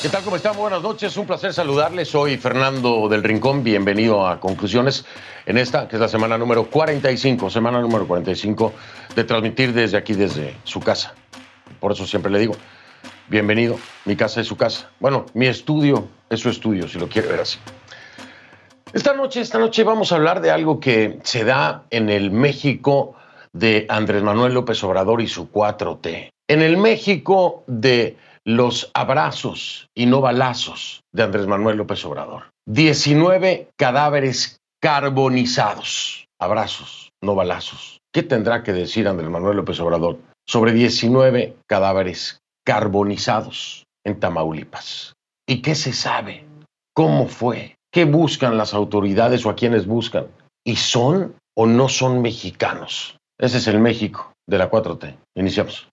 ¿Qué tal? ¿Cómo están? Buenas noches. Un placer saludarles. Soy Fernando del Rincón. Bienvenido a Conclusiones en esta, que es la semana número 45. Semana número 45 de transmitir desde aquí, desde su casa. Por eso siempre le digo, bienvenido. Mi casa es su casa. Bueno, mi estudio es su estudio, si lo quiere ver así. Esta noche vamos a hablar de algo que se da en el México de Andrés Manuel López Obrador y su 4T. En el México de los abrazos y no balazos de Andrés Manuel López Obrador. 19 cadáveres carbonizados. Abrazos, no balazos. ¿Qué tendrá que decir Andrés Manuel López Obrador sobre 19 cadáveres carbonizados en Tamaulipas? ¿Y qué se sabe? ¿Cómo fue? ¿Qué buscan las autoridades o a quiénes buscan? ¿Y son o no son mexicanos? Ese es el México de la 4T. Iniciamos.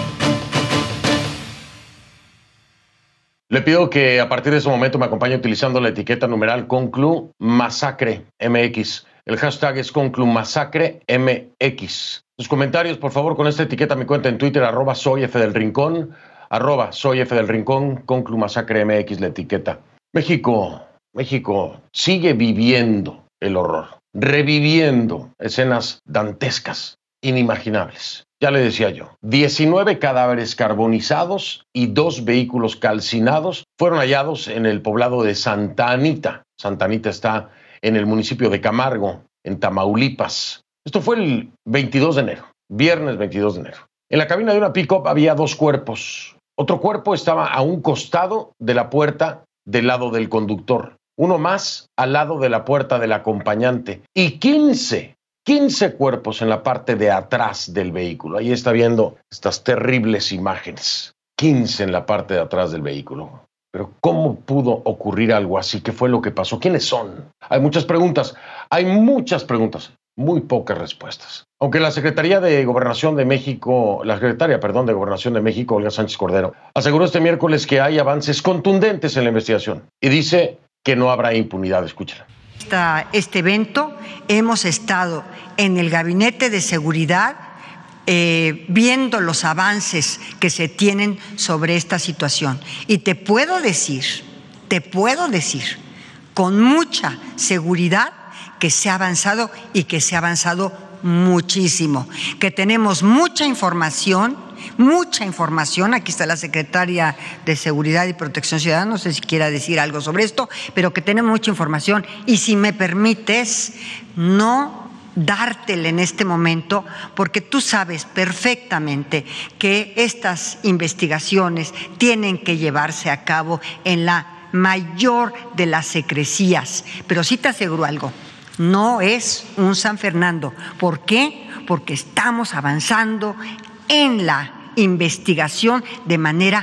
Le pido que a partir de ese momento me acompañe utilizando la etiqueta numeral Conclu Masacre MX. El hashtag es Conclu Masacre MX. Sus comentarios, por favor, con esta etiqueta, mi cuenta en Twitter, @soyfdelrincón, @soyfdelrincón, Conclu Masacre MX, la etiqueta. México sigue viviendo el horror, reviviendo escenas dantescas, inimaginables. Ya le decía yo, 19 cadáveres carbonizados y 2 vehículos calcinados fueron hallados en el poblado de Santa Anita. Santa Anita está en el municipio de Camargo, en Tamaulipas. Esto fue el 22 de enero, viernes 22 de enero. En la cabina de una pick-up había 2 cuerpos. Otro cuerpo estaba a un costado de la puerta del lado del conductor. Uno más al lado de la puerta del acompañante. Y 15 cuerpos en la parte de atrás del vehículo. Ahí está viendo estas terribles imágenes. 15 en la parte de atrás del vehículo. Pero ¿cómo pudo ocurrir algo así? ¿Qué fue lo que pasó? ¿Quiénes son? Hay muchas preguntas, muy pocas respuestas. Aunque la secretaria de Gobernación de México, Olga Sánchez Cordero, aseguró este miércoles que hay avances contundentes en la investigación y dice que no habrá impunidad. Escúchala. Este evento hemos estado en el Gabinete de Seguridad viendo los avances que se tienen sobre esta situación. Y te puedo decir con mucha seguridad que se ha avanzado y que se ha avanzado muchísimo, que tenemos mucha información. Aquí está la secretaria de Seguridad y Protección Ciudadana, no sé si quiera decir algo sobre esto, pero que tenemos mucha información y si me permites, no dártela en este momento, porque tú sabes perfectamente que estas investigaciones tienen que llevarse a cabo en la mayor de las secrecías, pero sí te aseguro algo. No es un San Fernando. ¿Por qué? Porque estamos avanzando en la investigación de manera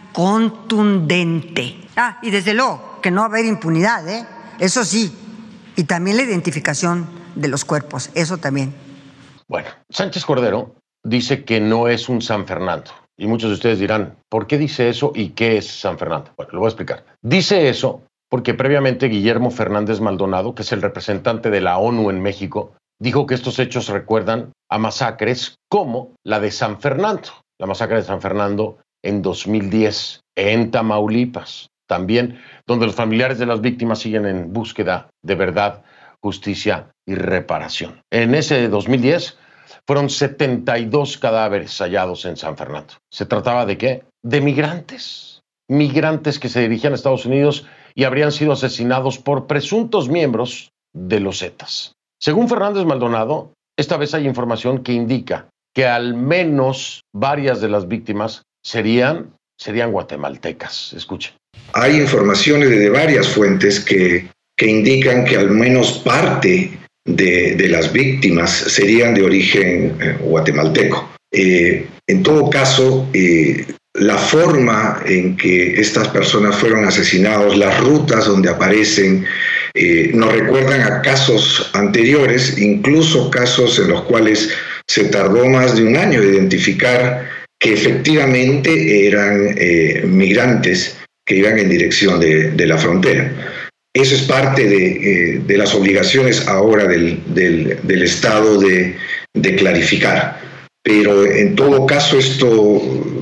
contundente. Y desde luego que no va a haber impunidad, eso sí. Y también la identificación de los cuerpos, eso también. Bueno, Sánchez Cordero dice que no es un San Fernando. Y muchos de ustedes dirán, ¿por qué dice eso y qué es San Fernando? Bueno, lo voy a explicar. Dice eso porque previamente Guillermo Fernández Maldonado, que es el representante de la ONU en México, dijo que estos hechos recuerdan a masacres como la de San Fernando, la masacre de San Fernando en 2010, en Tamaulipas, también donde los familiares de las víctimas siguen en búsqueda de verdad, justicia y reparación. En ese 2010 fueron 72 cadáveres hallados en San Fernando. ¿Se trataba de qué? De migrantes que se dirigían a Estados Unidos y habrían sido asesinados por presuntos miembros de los Zetas. Según Fernández Maldonado, esta vez hay información que indica que al menos varias de las víctimas serían guatemaltecas. Escuchen. Hay informaciones de varias fuentes que indican que al menos parte de las víctimas serían de origen guatemalteco. En todo caso, la forma en que estas personas fueron asesinados, las rutas donde aparecen, nos recuerdan a casos anteriores, incluso casos en los cuales se tardó más de un año de identificar que efectivamente eran migrantes que iban en dirección de la frontera. Eso es parte de las obligaciones ahora del Estado de clarificar. Pero en todo caso esto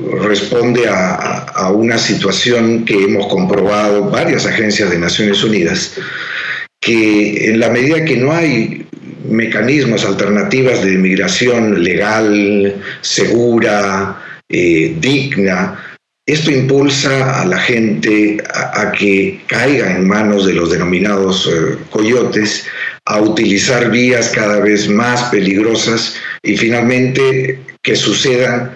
responde a una situación que hemos comprobado varias agencias de Naciones Unidas, que en la medida que no hay mecanismos, alternativas de migración legal, segura, digna, esto impulsa a la gente a que caiga en manos de los denominados coyotes, a utilizar vías cada vez más peligrosas y finalmente que sucedan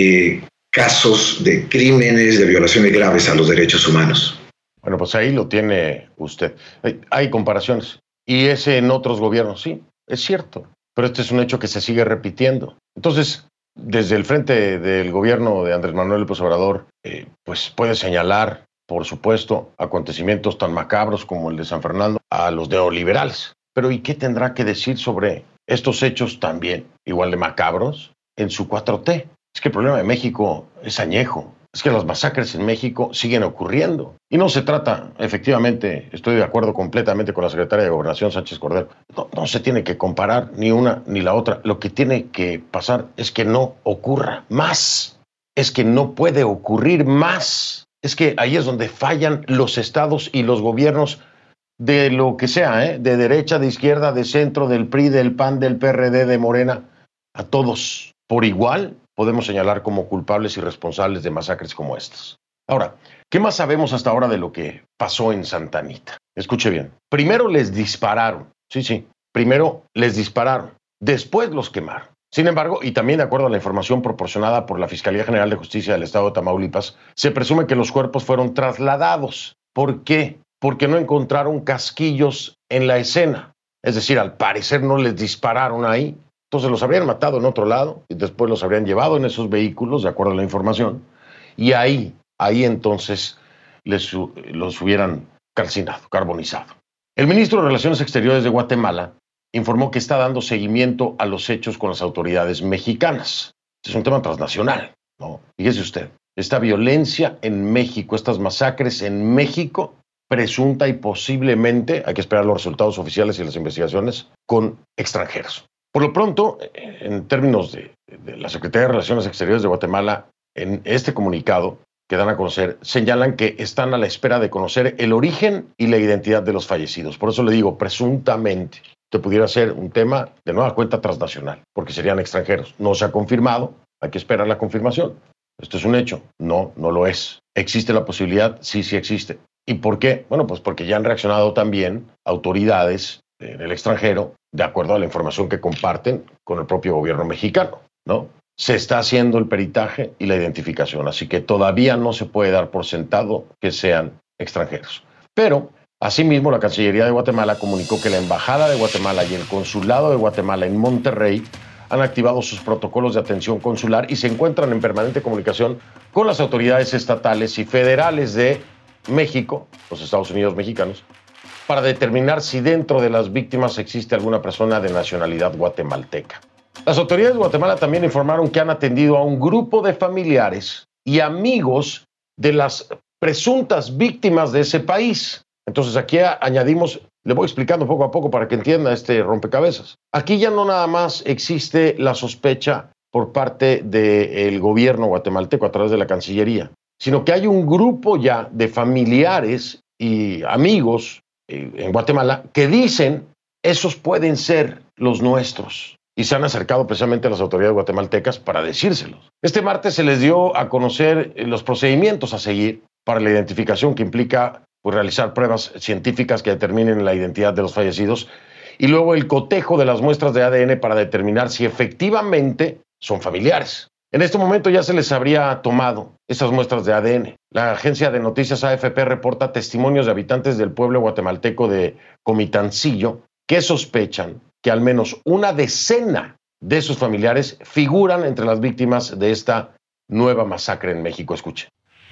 casos de crímenes, de violaciones graves a los derechos humanos. Bueno, pues ahí lo tiene usted. Hay comparaciones. Y ese en otros gobiernos, sí, es cierto. Pero este es un hecho que se sigue repitiendo. Entonces, desde el frente del gobierno de Andrés Manuel López Obrador, pues puede señalar, por supuesto, acontecimientos tan macabros como el de San Fernando a los neoliberales. Pero ¿y qué tendrá que decir sobre estos hechos también, igual de macabros, en su 4T? Es que el problema de México es añejo. Es que las masacres en México siguen ocurriendo. Y no se trata, efectivamente, estoy de acuerdo completamente con la secretaria de Gobernación, Sánchez Cordero, no se tiene que comparar ni una ni la otra. Lo que tiene que pasar es que no ocurra más. Es que no puede ocurrir más. Es que ahí es donde fallan los estados y los gobiernos de lo que sea, de derecha, de izquierda, de centro, del PRI, del PAN, del PRD, de Morena. A todos por igual podemos señalar como culpables y responsables de masacres como estas. Ahora, ¿qué más sabemos hasta ahora de lo que pasó en Santa Anita? Escuche bien. Primero les dispararon. Sí. Primero les dispararon. Después los quemaron. Sin embargo, y también de acuerdo a la información proporcionada por la Fiscalía General de Justicia del Estado de Tamaulipas, se presume que los cuerpos fueron trasladados. ¿Por qué? Porque no encontraron casquillos en la escena. Es decir, al parecer no les dispararon ahí. Entonces los habrían matado en otro lado y después los habrían llevado en esos vehículos, de acuerdo a la información, y ahí entonces los hubieran calcinado, carbonizado. El ministro de Relaciones Exteriores de Guatemala informó que está dando seguimiento a los hechos con las autoridades mexicanas. Este es un tema transnacional, ¿no? Fíjese usted, esta violencia en México, estas masacres en México, presunta y posiblemente, hay que esperar los resultados oficiales y las investigaciones, con extranjeros. Por lo pronto, en términos de la Secretaría de Relaciones Exteriores de Guatemala, en este comunicado que dan a conocer, señalan que están a la espera de conocer el origen y la identidad de los fallecidos. Por eso le digo, presuntamente, que pudiera ser un tema de nueva cuenta transnacional, porque serían extranjeros. No se ha confirmado, hay que esperar la confirmación. Esto es un hecho. No lo es. ¿Existe la posibilidad? Sí existe. ¿Y por qué? Bueno, pues porque ya han reaccionado también autoridades del extranjero, de acuerdo a la información que comparten con el propio gobierno mexicano, ¿no? Se está haciendo el peritaje y la identificación, así que todavía no se puede dar por sentado que sean extranjeros. Pero, asimismo, la Cancillería de Guatemala comunicó que la Embajada de Guatemala y el Consulado de Guatemala en Monterrey han activado sus protocolos de atención consular y se encuentran en permanente comunicación con las autoridades estatales y federales de México, los Estados Unidos mexicanos, para determinar si dentro de las víctimas existe alguna persona de nacionalidad guatemalteca. Las autoridades de Guatemala también informaron que han atendido a un grupo de familiares y amigos de las presuntas víctimas de ese país. Entonces aquí añadimos, le voy explicando poco a poco para que entienda este rompecabezas. Aquí ya no nada más existe la sospecha por parte del gobierno guatemalteco a través de la Cancillería, sino que hay un grupo ya de familiares y amigos en Guatemala que dicen esos pueden ser los nuestros y se han acercado precisamente a las autoridades guatemaltecas para decírselos. Este martes se les dio a conocer los procedimientos a seguir para la identificación que implica realizar pruebas científicas que determinen la identidad de los fallecidos y luego el cotejo de las muestras de ADN para determinar si efectivamente son familiares. En este momento ya se les habría tomado esas muestras de ADN. La agencia de noticias AFP reporta testimonios de habitantes del pueblo guatemalteco de Comitancillo que sospechan que al menos una decena de sus familiares figuran entre las víctimas de esta nueva masacre en México. Escuche.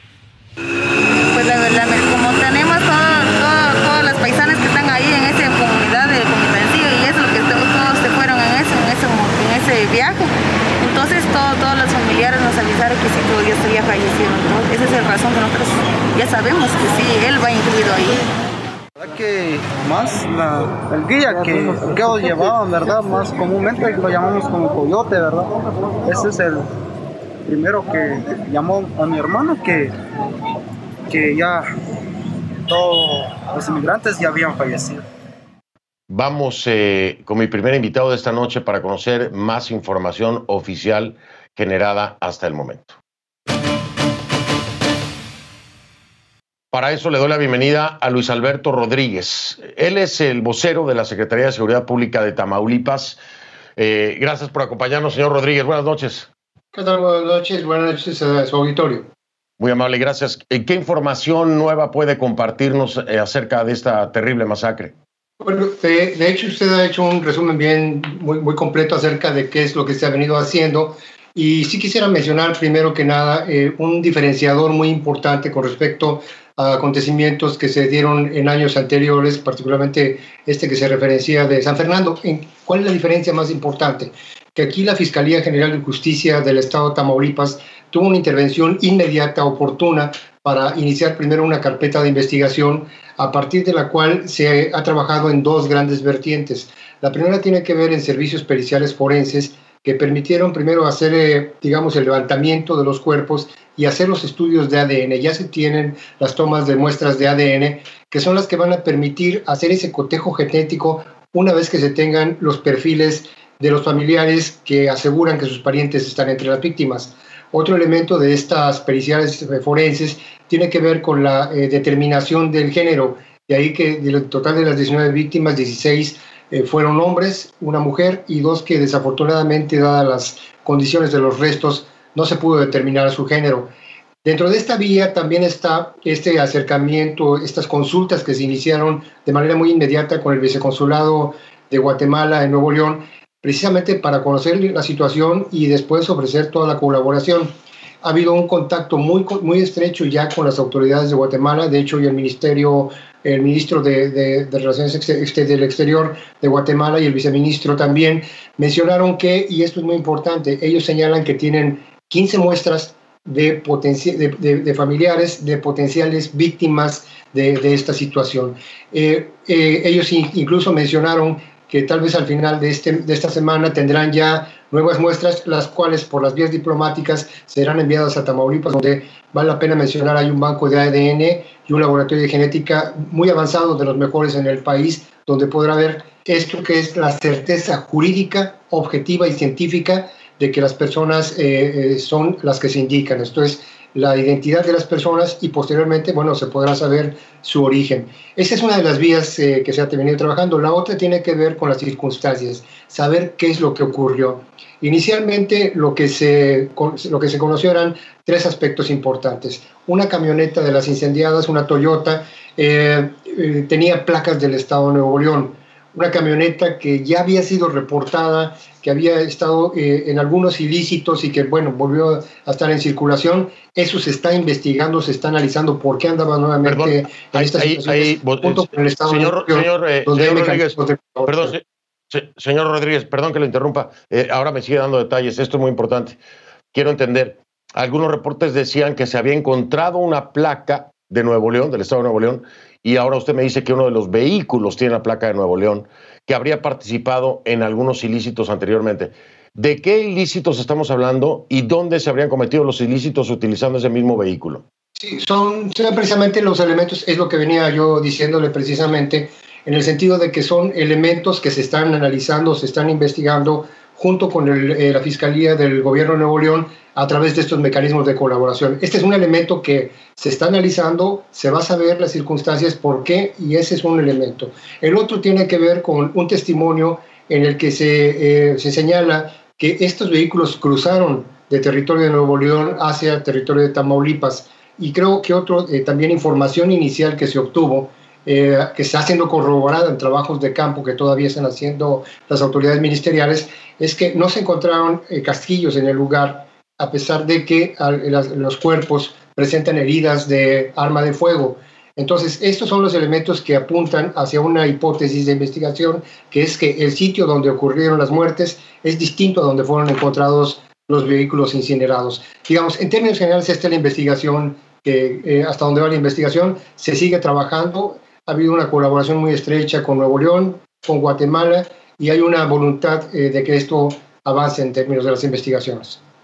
Pues la verdad, como tenemos todas las paisanas que están ahí en esa comunidad de Comitancillo y eso, que todos se fueron en ese viaje. Entonces todos los familiares nos avisaron que sí, todavía estaría fallecido. Entonces, esa es la razón que nosotros ya sabemos que sí, él va incluido ahí. La verdad que más el guía que ellos llevaban, ¿verdad? Más comúnmente lo llamamos como coyote, ¿verdad? Ese es primero que llamó a mi hermano que ya todos los inmigrantes ya habían fallecido. Vamos con mi primer invitado de esta noche para conocer más información oficial generada hasta el momento. Para eso le doy la bienvenida a Luis Alberto Rodríguez. Él es el vocero de la Secretaría de Seguridad Pública de Tamaulipas. Gracias por acompañarnos, señor Rodríguez. Buenas noches. ¿Qué tal? Buenas noches a su auditorio. Muy amable, gracias. ¿Qué información nueva puede compartirnos acerca de esta terrible masacre? Bueno, de hecho usted ha hecho un resumen muy completo acerca de qué es lo que se ha venido haciendo. Y sí quisiera mencionar primero que nada un diferenciador muy importante con respecto a acontecimientos que se dieron en años anteriores, particularmente este que se referencia de San Fernando. ¿Cuál es la diferencia más importante? Que aquí la Fiscalía General de Justicia del Estado de Tamaulipas tuvo una intervención inmediata, oportuna, para iniciar primero una carpeta de investigación, a partir de la cual se ha trabajado en dos grandes vertientes. La primera tiene que ver en servicios periciales forenses, que permitieron primero hacer, el levantamiento de los cuerpos y hacer los estudios de ADN. Ya se tienen las tomas de muestras de ADN, que son las que van a permitir hacer ese cotejo genético una vez que se tengan los perfiles de los familiares que aseguran que sus parientes están entre las víctimas. Otro elemento de estas periciales forenses tiene que ver con la determinación del género, de ahí que del total de las 19 víctimas, 16 fueron hombres, una mujer y 2 que desafortunadamente, dadas las condiciones de los restos, no se pudo determinar su género. Dentro de esta vía también está este acercamiento, estas consultas que se iniciaron de manera muy inmediata con el viceconsulado de Guatemala en Nuevo León, precisamente para conocer la situación y después ofrecer toda la colaboración. Ha habido un contacto muy estrecho ya con las autoridades de Guatemala. De hecho, y el ministro de Relaciones del Exterior de Guatemala y el viceministro también mencionaron que, y esto es muy importante, ellos señalan que tienen 15 muestras de familiares de potenciales víctimas de esta situación. Ellos incluso mencionaron que tal vez al final de esta semana tendrán ya nuevas muestras, las cuales por las vías diplomáticas serán enviadas a Tamaulipas, donde vale la pena mencionar hay un banco de ADN y un laboratorio de genética muy avanzado, de los mejores en el país, donde podrá haber esto que es la certeza jurídica, objetiva y científica de que las personas son las que se indican. Esto es la identidad de las personas y posteriormente, se podrá saber su origen. Esa es una de las vías que se ha venido trabajando. La otra tiene que ver con las circunstancias, saber qué es lo que ocurrió. Inicialmente lo que se conoció eran 3 aspectos importantes. Una camioneta de las incendiadas, una Toyota, tenía placas del estado de Nuevo León. Una camioneta que ya había sido reportada, que había estado en algunos ilícitos y que, volvió a estar en circulación. Eso se está investigando, se está analizando por qué andaba nuevamente en esta situación, junto con el Estado señor Rodríguez, señor Rodríguez, perdón que lo interrumpa. Ahora me sigue dando detalles, esto es muy importante. Quiero entender, algunos reportes decían que se había encontrado una placa de Nuevo León, del Estado de Nuevo León, y ahora usted me dice que uno de los vehículos tiene la placa de Nuevo León, que habría participado en algunos ilícitos anteriormente. ¿De qué ilícitos estamos hablando y dónde se habrían cometido los ilícitos utilizando ese mismo vehículo? Sí, son precisamente los elementos, es lo que venía yo diciéndole precisamente, en el sentido de que son elementos que se están analizando, se están investigando junto con la Fiscalía del Gobierno de Nuevo León a través de estos mecanismos de colaboración. Este es un elemento que se está analizando, se va a saber las circunstancias, por qué, y ese es un elemento. El otro tiene que ver con un testimonio en el que se señala que estos vehículos cruzaron de territorio de Nuevo León hacia territorio de Tamaulipas. Y creo que también información inicial que se obtuvo, que está siendo corroborada en trabajos de campo que todavía están haciendo las autoridades ministeriales, es que no se encontraron casquillos en el lugar, a pesar de que los cuerpos presentan heridas de arma de fuego. Entonces, estos son los elementos que apuntan hacia una hipótesis de investigación, que es que el sitio donde ocurrieron las muertes es distinto a donde fueron encontrados los vehículos incinerados. Digamos, en términos generales, esta es la investigación, que hasta donde va la investigación, se sigue trabajando. Ha habido una colaboración muy estrecha con Nuevo León, con Guatemala, y hay una voluntad de que esto avance en términos de las investigaciones.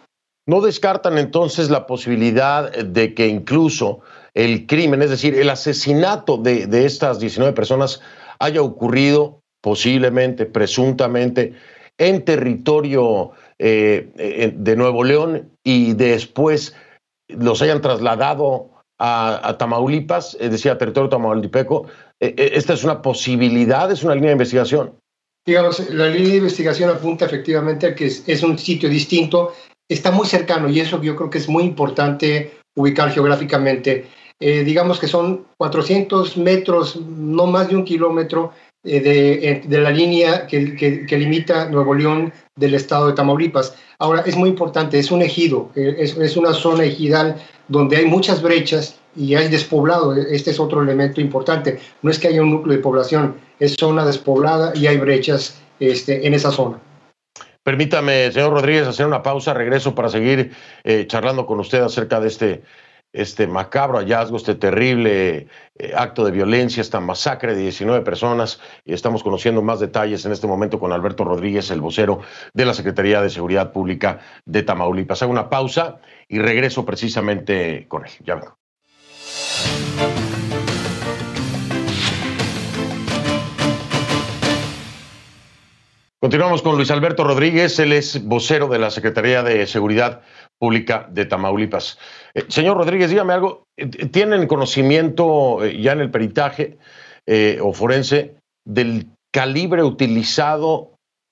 ¿No descartan entonces la posibilidad de que incluso el crimen, es decir, el asesinato de estas 19 personas haya ocurrido posiblemente, presuntamente, en territorio de Nuevo León y después los hayan trasladado a Tamaulipas, es decir, a territorio tamaulipeco? ¿Esta es una posibilidad, es una línea de investigación? Digamos, la línea de investigación apunta efectivamente a que es un sitio distinto, está muy cercano y eso yo creo que es muy importante ubicar geográficamente. Digamos que son 400 metros, no más de 1 kilómetro de la línea que limita Nuevo León del estado de Tamaulipas. Ahora, es muy importante, es un ejido, es una zona ejidal donde hay muchas brechas y hay despoblado. Este es otro elemento importante. No es que haya un núcleo de población, es zona despoblada y hay brechas en esa zona. Permítame, señor Rodríguez, hacer una pausa. Regreso para seguir charlando con usted acerca de este macabro hallazgo, este terrible acto de violencia, esta masacre de 19 personas. Y estamos conociendo más detalles en este momento con Alberto Rodríguez, el vocero de la Secretaría de Seguridad Pública de Tamaulipas. Hago una pausa y regreso precisamente con él. Ya vengo. Continuamos con Luis Alberto Rodríguez, él es vocero de la Secretaría de Seguridad Pública de Tamaulipas. Señor Rodríguez, dígame algo, ¿tienen conocimiento ya en el peritaje o forense del calibre utilizado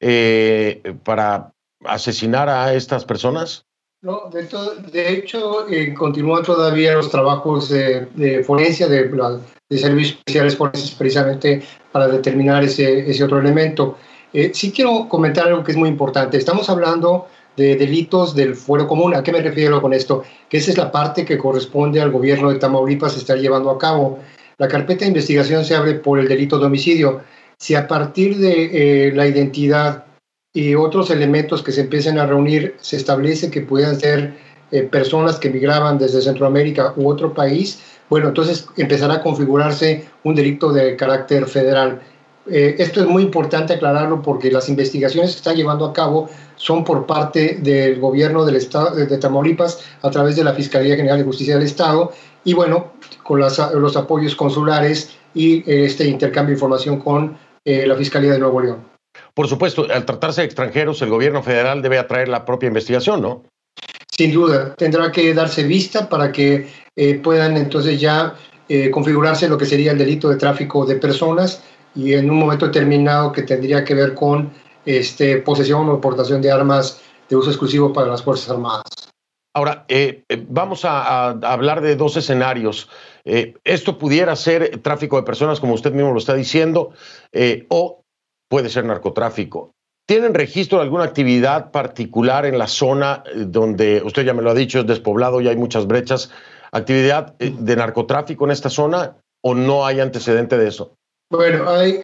para asesinar a estas personas? No, de hecho, continúan todavía los trabajos de forense, de servicios especiales forenses, precisamente para determinar ese otro elemento. Sí quiero comentar algo que es muy importante. Estamos hablando de delitos del fuero común. ¿A qué me refiero con esto? Que esa es la parte que corresponde al gobierno de Tamaulipas estar llevando a cabo. La carpeta de investigación se abre por el delito de homicidio. Si a partir de la identidad y otros elementos que se empiecen a reunir se establece que puedan ser personas que migraban desde Centroamérica u otro país, bueno, entonces empezará a configurarse un delito de carácter federal. Esto es muy importante aclararlo porque las investigaciones que se están llevando a cabo son por parte del gobierno del estado de Tamaulipas a través de la Fiscalía General de Justicia del Estado y bueno, con los apoyos consulares y este intercambio de información con la Fiscalía de Nuevo León. Por supuesto, al tratarse de extranjeros, el gobierno federal debe atraer la propia investigación, ¿no? Sin duda, tendrá que darse vista para que puedan entonces ya configurarse lo que sería el delito de tráfico de personas y en un momento determinado que tendría que ver con posesión o portación de armas de uso exclusivo para las Fuerzas Armadas. Ahora, vamos a hablar de dos escenarios. Esto pudiera ser tráfico de personas, como usted mismo lo está diciendo, o puede ser narcotráfico. ¿Tienen registro de alguna actividad particular en la zona donde, usted ya me lo ha dicho, es despoblado y hay muchas brechas? ¿Actividad de narcotráfico en esta zona o no hay antecedente de eso? Bueno, hay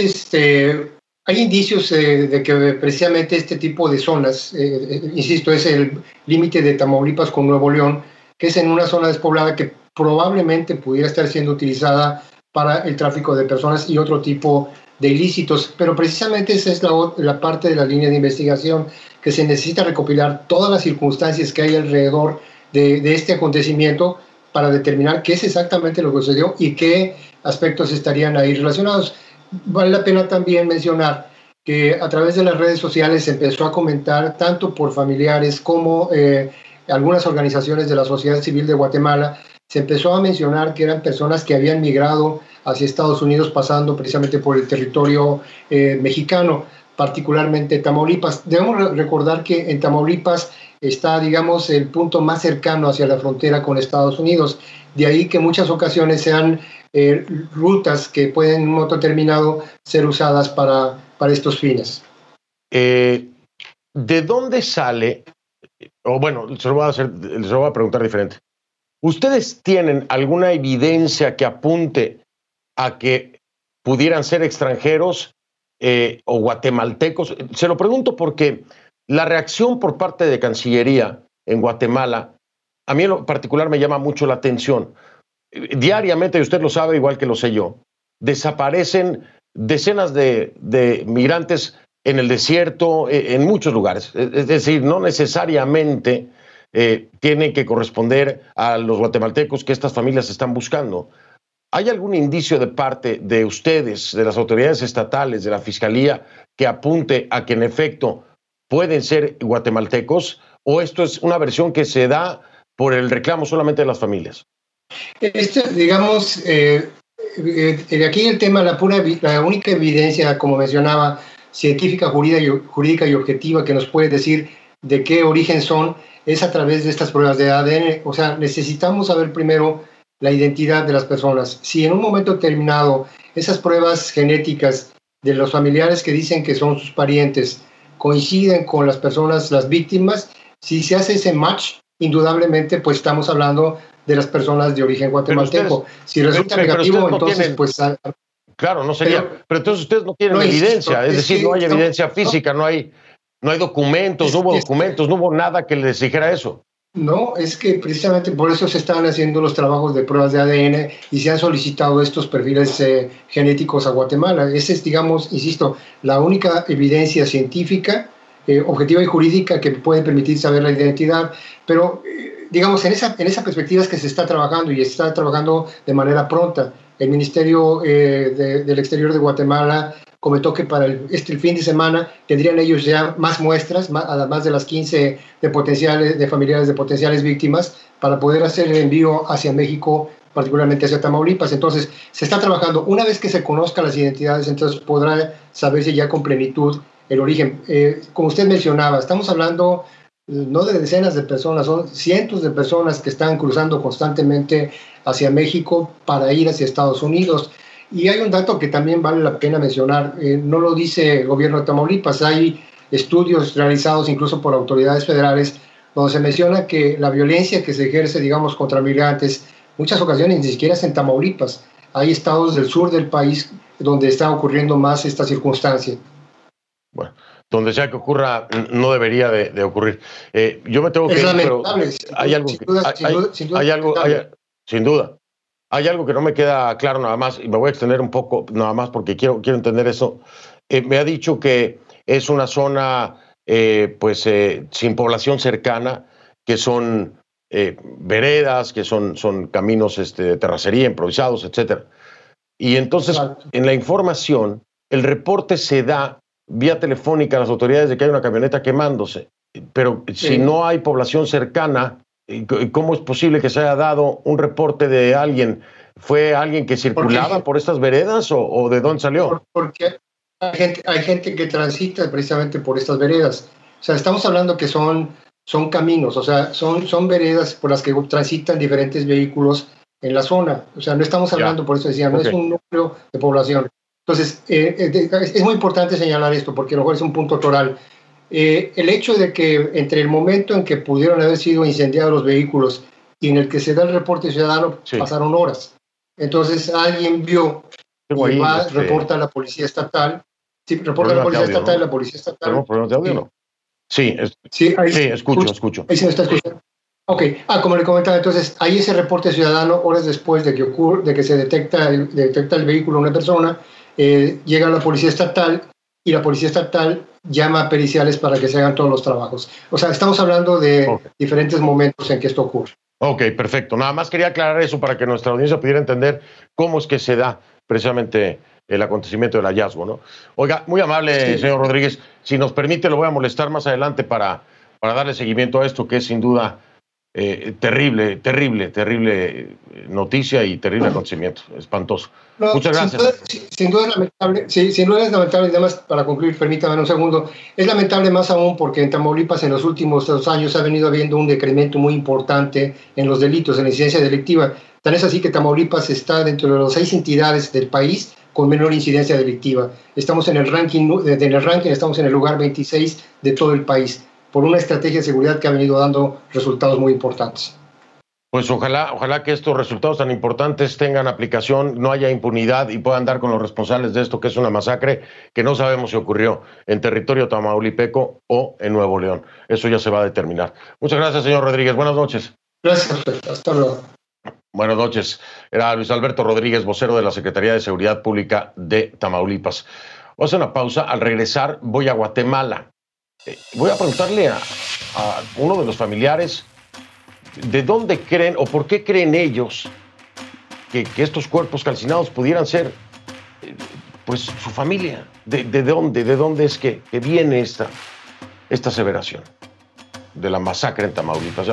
indicios de que precisamente este tipo de zonas, insisto, es el límite de Tamaulipas con Nuevo León, que es en una zona despoblada que probablemente pudiera estar siendo utilizada para el tráfico de personas y otro tipo de ilícitos, pero precisamente esa es la parte de la línea de investigación, que se necesita recopilar todas las circunstancias que hay alrededor de este acontecimiento para determinar qué es exactamente lo que sucedió y qué aspectos estarían ahí relacionados. Vale la pena también mencionar que a través de las redes sociales se empezó a comentar tanto por familiares como algunas organizaciones de la sociedad civil de Guatemala, se empezó a mencionar que eran personas que habían migrado hacia Estados Unidos pasando precisamente por el territorio mexicano, particularmente Tamaulipas. Debemos recordar que en Tamaulipas está, digamos, el punto más cercano hacia la frontera con Estados Unidos. De ahí que en muchas ocasiones sean rutas que pueden en un momento determinado ser usadas para estos fines. ¿De dónde sale? O bueno, se lo voy a preguntar diferente. ¿Ustedes tienen alguna evidencia que apunte a que pudieran ser extranjeros o guatemaltecos? Se lo pregunto porque la reacción por parte de Cancillería en Guatemala, a mí en lo particular me llama mucho la atención. Diariamente, y usted lo sabe igual que lo sé yo, desaparecen decenas de migrantes en el desierto, en muchos lugares. Es decir, no necesariamente tienen que corresponder a los guatemaltecos que estas familias están buscando. ¿Hay algún indicio de parte de ustedes, de las autoridades estatales, de la Fiscalía, que apunte a que en efecto pueden ser guatemaltecos? ¿O esto es una versión que se da por el reclamo solamente de las familias? Digamos, aquí el tema, la única evidencia, como mencionaba, científica, jurídica y objetiva que nos puede decir de qué origen son, es a través de estas pruebas de ADN. O sea, necesitamos saber primero la identidad de las personas. Si en un momento determinado esas pruebas genéticas de los familiares que dicen que son sus parientes coinciden con las personas, las víctimas, si se hace ese match, indudablemente pues estamos hablando de las personas de origen guatemalteco. Si resulta negativo, entonces pues... Claro, no sería. Pero entonces ustedes no tienen evidencia, es decir, no hay evidencia física, no hay documentos, no hubo documentos, no hubo nada que les dijera eso. No, es que precisamente por eso se están haciendo los trabajos de pruebas de ADN y se han solicitado estos perfiles genéticos a Guatemala. Esa es, digamos, insisto, la única evidencia científica, objetiva y jurídica que puede permitir saber la identidad. Pero, digamos, en esa perspectiva es que se está trabajando y se está trabajando de manera pronta. El Ministerio del Exterior de Guatemala comentó que para el fin de semana tendrían ellos ya más muestras, además de las 15 de familiares de potenciales víctimas, para poder hacer el envío hacia México, particularmente hacia Tamaulipas. Entonces, se está trabajando. Una vez que se conozcan las identidades, entonces podrá saberse ya con plenitud el origen. Como usted mencionaba, estamos hablando no de decenas de personas, son cientos de personas que están cruzando constantemente hacia México para ir hacia Estados Unidos. Y hay un dato que también vale la pena mencionar, no lo dice el gobierno de Tamaulipas, hay estudios realizados incluso por autoridades federales donde se menciona que la violencia que se ejerce, digamos, contra migrantes, muchas ocasiones ni siquiera es en Tamaulipas, hay estados del sur del país donde está ocurriendo más esta circunstancia. Bueno, donde sea que ocurra, no debería de ocurrir. Yo me tengo que ir, pero hay algo sin duda. Hay algo que no me queda claro nada más, y me voy a extender un poco nada más porque quiero entender eso. Me ha dicho que es una zona sin población cercana, que son veredas, que son caminos de terracería improvisados, etcétera. Y entonces, en la información, el reporte se da vía telefónica a las autoridades de que hay una camioneta quemándose. Pero si no hay población cercana, ¿cómo es posible que se haya dado un reporte de alguien? ¿Fue alguien que circulaba por estas veredas o de dónde salió? Porque hay gente que transita precisamente por estas veredas. O sea, estamos hablando que son caminos, o sea, son veredas por las que transitan diferentes vehículos en la zona. O sea, no estamos hablando, por eso decía, no es un núcleo de población. Entonces, es muy importante señalar esto porque a lo mejor es un punto toral. El hecho de que entre el momento en que pudieron haber sido incendiados los vehículos y en el que se da el reporte ciudadano, pasaron horas. Entonces alguien vio y reporta a la policía estatal. Sí, reporta a la policía estatal, la policía estatal. ¿Tenemos problemas de audio, no? Sí, escucho. Ahí se me está escuchando. Ok, como le comentaba, entonces hay ese reporte ciudadano horas después de que se detecta el vehículo de una persona, llega la policía estatal y la policía estatal llama a periciales para que se hagan todos los trabajos. O sea, estamos hablando de diferentes momentos en que esto ocurre. Ok, perfecto. Nada más quería aclarar eso para que nuestra audiencia pudiera entender cómo es que se da precisamente el acontecimiento del hallazgo, ¿no? Oiga, muy amable, señor Rodríguez. Si nos permite, lo voy a molestar más adelante para darle seguimiento a esto, que es sin duda terrible noticia y terrible acontecimiento. Espantoso. No, muchas gracias. Sin duda es lamentable. Sí, sin duda es lamentable. Además, para concluir, permítame un segundo. Es lamentable más aún porque en Tamaulipas en los últimos 2 años ha venido habiendo un decremento muy importante en los delitos, en la incidencia delictiva. Tan es así que Tamaulipas está dentro de las 6 entidades del país con menor incidencia delictiva. Estamos en el ranking, estamos en el lugar 26 de todo el país, por una estrategia de seguridad que ha venido dando resultados muy importantes. Pues ojalá que estos resultados tan importantes tengan aplicación, no haya impunidad y puedan dar con los responsables de esto, que es una masacre que no sabemos si ocurrió en territorio tamaulipeco o en Nuevo León. Eso ya se va a determinar. Muchas gracias, señor Rodríguez. Buenas noches. Gracias. Hasta luego. Buenas noches. Era Luis Alberto Rodríguez, vocero de la Secretaría de Seguridad Pública de Tamaulipas. Voy a hacer una pausa. Al regresar voy a Guatemala. Voy a preguntarle a uno de los familiares ¿de dónde creen o por qué creen ellos que estos cuerpos calcinados pudieran ser pues su familia? ¿De dónde es que viene esta aseveración de la masacre en Tamaulipas?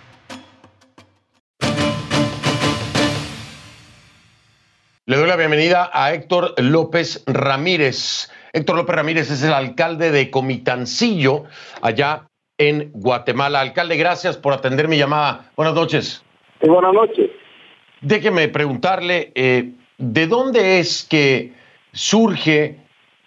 Le doy la bienvenida a Héctor López Ramírez. Héctor López Ramírez es el alcalde de Comitancillo, allá en Guatemala. Alcalde, gracias por atender mi llamada. Buenas noches. Sí, buenas noches. Déjeme preguntarle, ¿de dónde es que surge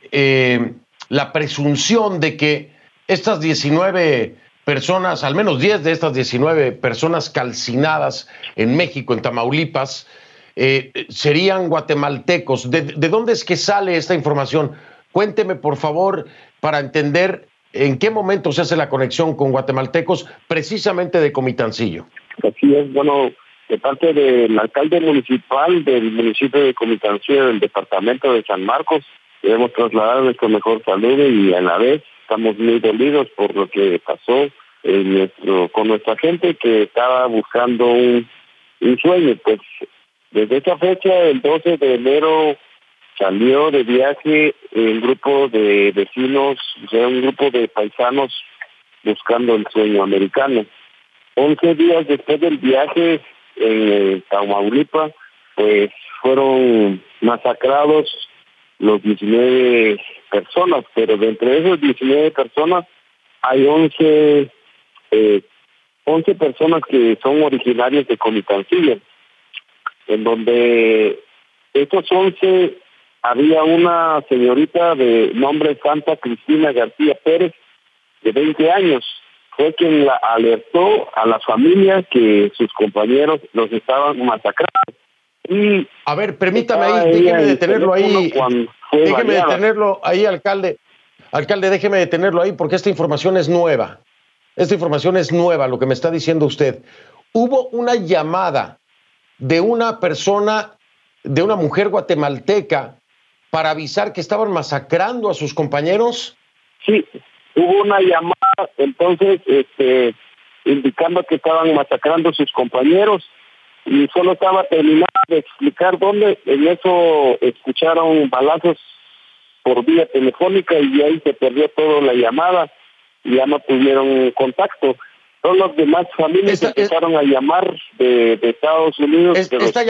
la presunción de que estas 19 personas, al menos 10 de estas 19 personas calcinadas en México, en Tamaulipas, serían guatemaltecos? ¿De dónde es que sale esta información? Cuénteme, por favor, para entender en qué momento se hace la conexión con guatemaltecos, precisamente de Comitancillo. Así es, bueno, de parte del alcalde municipal del municipio de Comitancillo, del departamento de San Marcos, debemos trasladar nuestro mejor saludo y a la vez estamos muy dolidos por lo que pasó con nuestra gente que estaba buscando un sueño. Pues desde esa fecha, el 12 de enero, salió de viaje un grupo de vecinos, o sea, un grupo de paisanos buscando el sueño americano. 11 días después del viaje en Tamaulipas, pues fueron masacrados los 19 personas, pero de entre esos 19 personas hay 11 personas que son originarios de Comitancillo, en donde estos 11 había una señorita de nombre Santa Cristina García Pérez, de 20 años. Fue quien la alertó a la familia que sus compañeros los estaban masacrando. Y a ver, permítame ahí, déjeme detenerlo ahí. Déjeme detenerlo ahí, alcalde. Alcalde, déjeme detenerlo ahí porque esta información es nueva. Esta información es nueva, lo que me está diciendo usted. Hubo una llamada de una persona, de una mujer guatemalteca, para avisar que estaban masacrando a sus compañeros. Sí, hubo una llamada, entonces, indicando que estaban masacrando a sus compañeros, y solo estaba terminando de explicar dónde. En eso escucharon balazos por vía telefónica y ahí se perdió toda la llamada y ya no tuvieron contacto. Todos los demás familias empezaron a llamar de Estados Unidos. Esta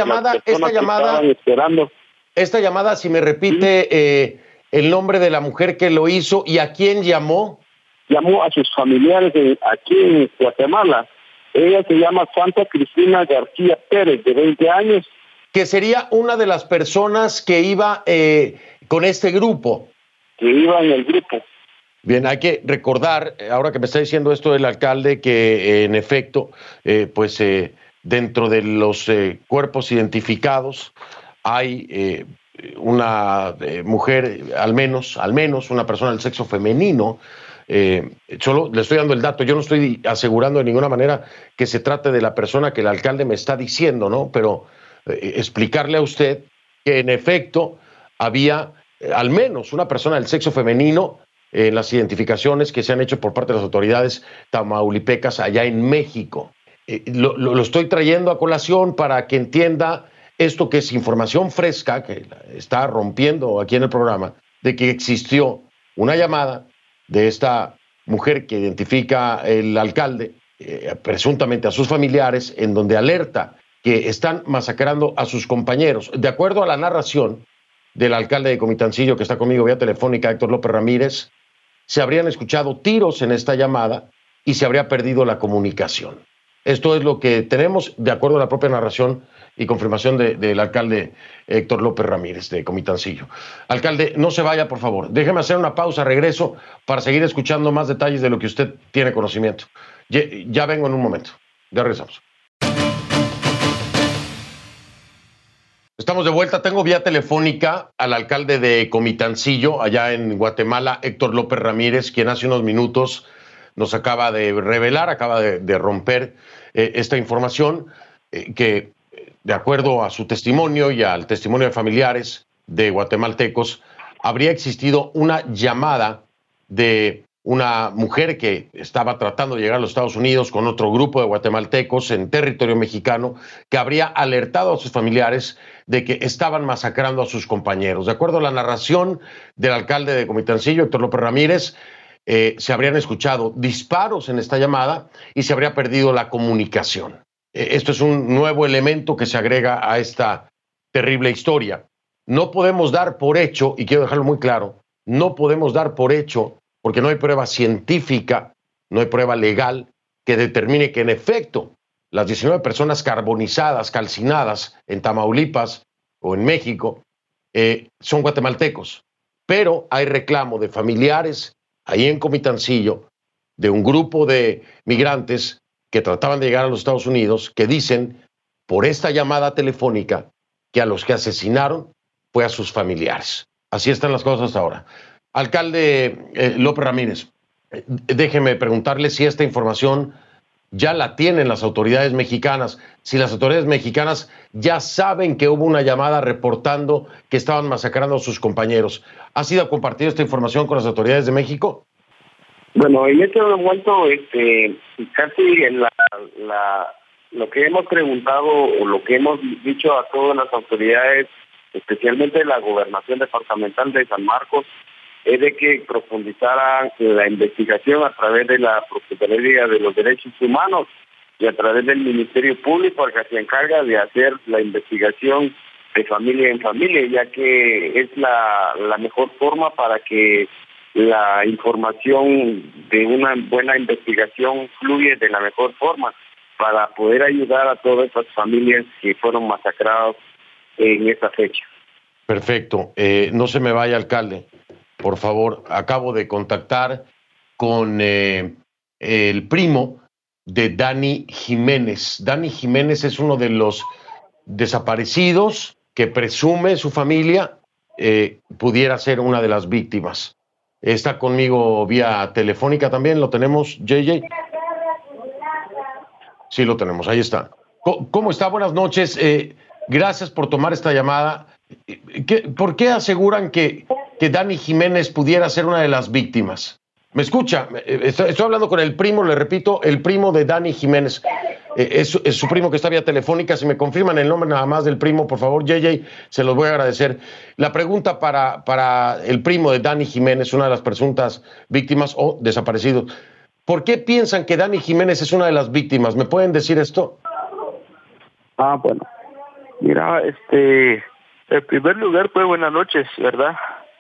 llamada, si me repite el nombre de la mujer que lo hizo y a quién llamó. Llamó a sus familiares aquí en Guatemala. Ella se llama Santa Cristina García Pérez, de 20 años. Que sería una de las personas que iba con este grupo. Que iba en el grupo. Bien, hay que recordar, ahora que me está diciendo esto el alcalde, que en efecto, dentro de los cuerpos identificados hay una mujer, al menos una persona del sexo femenino. Solo le estoy dando el dato, yo no estoy asegurando de ninguna manera que se trate de la persona que el alcalde me está diciendo, ¿no? Pero explicarle a usted que en efecto había al menos una persona del sexo femenino en las identificaciones que se han hecho por parte de las autoridades tamaulipecas allá en México. Lo estoy trayendo a colación para que entienda esto, que es información fresca, que está rompiendo aquí en el programa, de que existió una llamada de esta mujer que identifica el alcalde, presuntamente a sus familiares, en donde alerta que están masacrando a sus compañeros. De acuerdo a la narración del alcalde de Comitancillo, que está conmigo vía telefónica, Héctor López Ramírez, se habrían escuchado tiros en esta llamada y se habría perdido la comunicación. Esto es lo que tenemos de acuerdo a la propia narración y confirmación del alcalde Héctor López Ramírez de Comitancillo. Alcalde, no se vaya, por favor. Déjeme hacer una pausa, regreso para seguir escuchando más detalles de lo que usted tiene conocimiento. Ya vengo en un momento. Ya regresamos. Estamos de vuelta. Tengo vía telefónica al alcalde de Comitancillo, allá en Guatemala, Héctor López Ramírez, quien hace unos minutos nos acaba de revelar, acaba de romper esta información que, de acuerdo a su testimonio y al testimonio de familiares de guatemaltecos, habría existido una llamada de una mujer que estaba tratando de llegar a los Estados Unidos con otro grupo de guatemaltecos en territorio mexicano, que habría alertado a sus familiares de que estaban masacrando a sus compañeros. De acuerdo a la narración del alcalde de Comitancillo, Héctor López Ramírez, se habrían escuchado disparos en esta llamada y se habría perdido la comunicación. Esto es un nuevo elemento que se agrega a esta terrible historia. No podemos dar por hecho, y quiero dejarlo muy claro, no podemos dar por hecho, porque no hay prueba científica, no hay prueba legal que determine que en efecto las 19 personas carbonizadas, calcinadas en Tamaulipas o en México son guatemaltecos. Pero hay reclamo de familiares ahí en Comitancillo de un grupo de migrantes que trataban de llegar a los Estados Unidos que dicen por esta llamada telefónica que a los que asesinaron fue a sus familiares. Así están las cosas ahora. Alcalde López Ramírez, déjeme preguntarle si esta información ya la tienen las autoridades mexicanas, si las autoridades mexicanas ya saben que hubo una llamada reportando que estaban masacrando a sus compañeros. ¿Ha sido compartida esta información con las autoridades de México? Bueno, en este momento, casi lo que hemos preguntado o lo que hemos dicho a todas las autoridades, especialmente la Gobernación Departamental de San Marcos, es de que profundizaran la investigación a través de la Procuraduría de los Derechos Humanos y a través del Ministerio Público, que se encarga de hacer la investigación de familia en familia, ya que es la mejor forma para que la información de una buena investigación fluye de la mejor forma para poder ayudar a todas esas familias que fueron masacradas en esa fecha. Perfecto. No se me vaya, alcalde. Por favor, acabo de contactar con el primo de Dani Jiménez. Dani Jiménez es uno de los desaparecidos que presume su familia pudiera ser una de las víctimas. Está conmigo vía telefónica también. ¿Lo tenemos, JJ? Sí, lo tenemos. Ahí está. ¿Cómo está? Buenas noches. Gracias por tomar esta llamada. ¿Por qué aseguran que Dani Jiménez pudiera ser una de las víctimas? ¿Me escucha? Estoy hablando con el primo, le repito, el primo de Dani Jiménez. Es su primo que está vía telefónica. Si me confirman el nombre nada más del primo, por favor, JJ, se los voy a agradecer. La pregunta para el primo de Dani Jiménez, una de las presuntas víctimas o desaparecidos. ¿Por qué piensan que Dani Jiménez es una de las víctimas? ¿Me pueden decir esto? Bueno. Mira, en primer lugar, pues buenas noches, ¿verdad?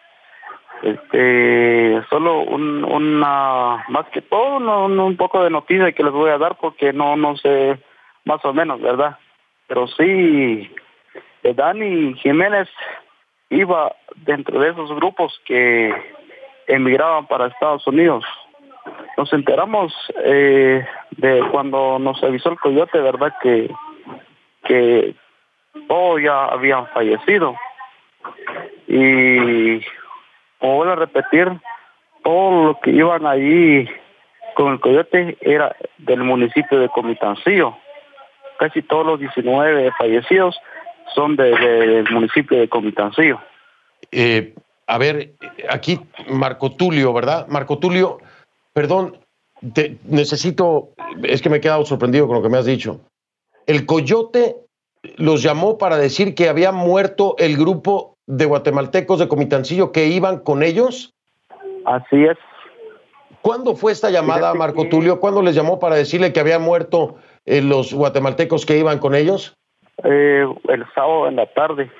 Solo una más que todo un poco de noticia que les voy a dar porque no sé más o menos, ¿verdad? Pero sí, Dani Jiménez iba dentro de esos grupos que emigraban para Estados Unidos. Nos enteramos de cuando nos avisó el coyote, ¿verdad? Que todos ya habían fallecido. Y como vuelvo a repetir, todo lo que iban allí con el coyote era del municipio de Comitancillo. Casi todos los 19 fallecidos son del municipio de Comitancillo. A ver, aquí Marco Tulio, ¿verdad? Marco Tulio, perdón, necesito, es que me he quedado sorprendido con lo que me has dicho. El coyote los llamó para decir que había muerto el grupo de guatemaltecos de Comitancillo que iban con ellos. Así es. ¿Cuándo fue esta llamada, Marco Tulio? ¿Cuándo les llamó para decirle que habían muerto los guatemaltecos que iban con ellos? El sábado en la tarde.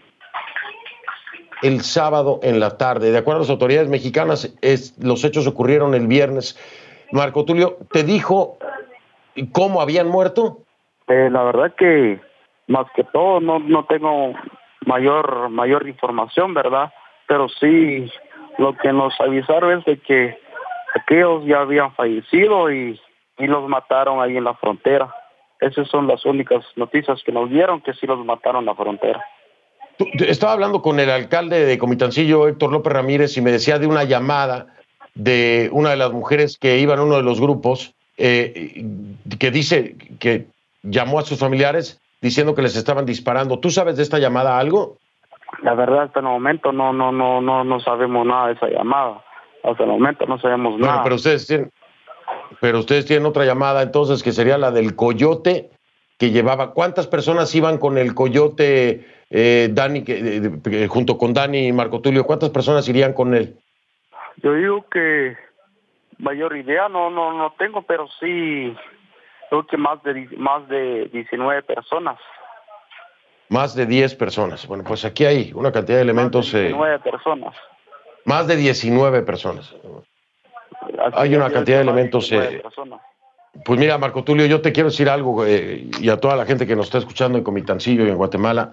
El sábado en la tarde. De acuerdo a las autoridades mexicanas, los hechos ocurrieron el viernes. Marco Tulio, ¿te dijo cómo habían muerto? La verdad que más que todo no tengo mayor información, ¿verdad? Pero sí, lo que nos avisaron es de que aquellos ya habían fallecido y los mataron ahí en la frontera. Esas son las únicas noticias que nos dieron, que sí los mataron en la frontera. Estaba hablando con el alcalde de Comitancillo, Héctor López Ramírez, y me decía de una llamada de una de las mujeres que iba en uno de los grupos, que dice que llamó a sus familiares diciendo que les estaban disparando. ¿Tú sabes de esta llamada algo? La verdad, hasta el momento no sabemos nada de esa llamada. Hasta el momento no sabemos nada. Pero ustedes tienen otra llamada, entonces, que sería la del coyote que llevaba. ¿Cuántas personas iban con el coyote, Dani, junto con Dani y Marco Tulio? ¿Cuántas personas irían con él? Yo digo que mayor idea no tengo, pero sí creo que más de 19 personas. Más de 10 personas. Bueno, pues aquí hay una cantidad de elementos. Más de 19 personas. Más de 19 personas. Hay una cantidad de elementos. Pues mira, Marco Tulio, yo te quiero decir algo, y a toda la gente que nos está escuchando en Comitancillo y en Guatemala,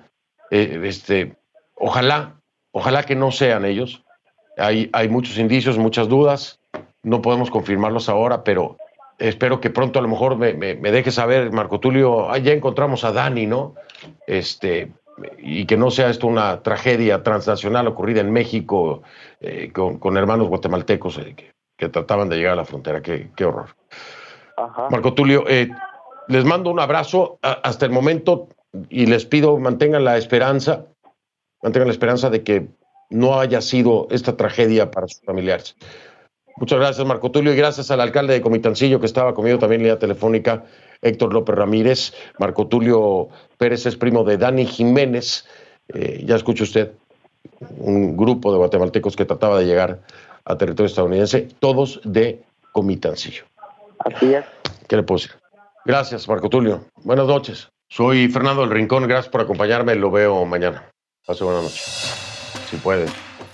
ojalá que no sean ellos. Hay muchos indicios, muchas dudas, no podemos confirmarlos ahora, pero espero que pronto a lo mejor me dejes saber, Marco Tulio, ya encontramos a Dani, ¿no? Y que no sea esto una tragedia transnacional ocurrida en México con hermanos guatemaltecos que trataban de llegar a la frontera. Qué horror. Ajá. Marco Tulio, les mando un abrazo hasta el momento y les pido mantengan la esperanza de que no haya sido esta tragedia para sus familiares. Muchas gracias, Marco Tulio, y gracias al alcalde de Comitancillo que estaba conmigo también en línea telefónica, Héctor López Ramírez. Marco Tulio Pérez es primo de Dani Jiménez. Ya escucha usted, un grupo de guatemaltecos que trataba de llegar a territorio estadounidense, todos de Comitancillo. Así es. ¿Qué le puedo decir? Gracias, Marco Tulio. Buenas noches. Soy Fernando del Rincón. Gracias por acompañarme. Lo veo mañana. Pase buenas noches. Si puede.